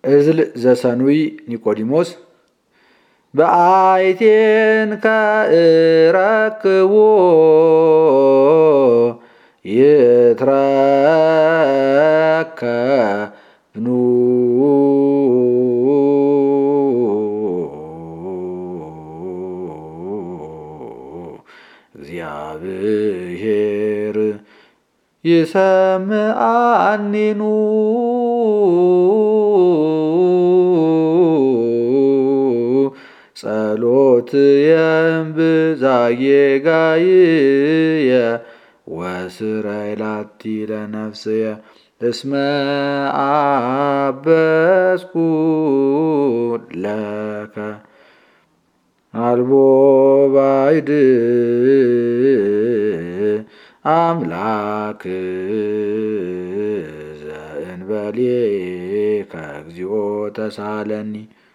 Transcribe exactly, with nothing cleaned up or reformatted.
እዝል ዘሰኑይ ኒቆዲሞስ በአይቴንከ እረክቦ ይትረከብኑ እግዚአብሔር ይሰምዓኒኑ ጸሎትየ እምብዛጌጋይየ ወስራይ ላቲ ለነፍስየ እስመ አበስኩ ለከ አልቦ ባዕድ አምላክ ዘእንበሌከ እግዚኦ ተሳለኒ